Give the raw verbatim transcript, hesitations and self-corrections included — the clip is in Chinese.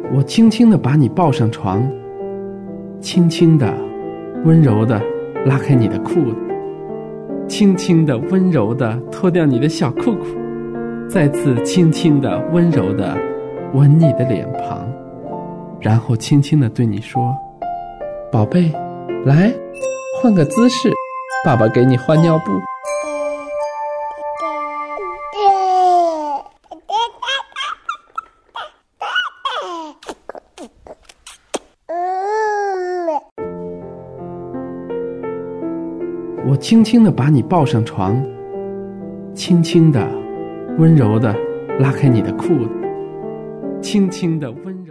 我轻轻地把你抱上床，轻轻地温柔地拉开你的裤子，轻轻地温柔地脱掉你的小裤裤，再次轻轻地温柔地吻你的脸庞，然后轻轻地对你说，宝贝，来换个姿势，爸爸给你换尿布。我轻轻地把你抱上床，轻轻地温柔地拉开你的裤子，轻轻地温柔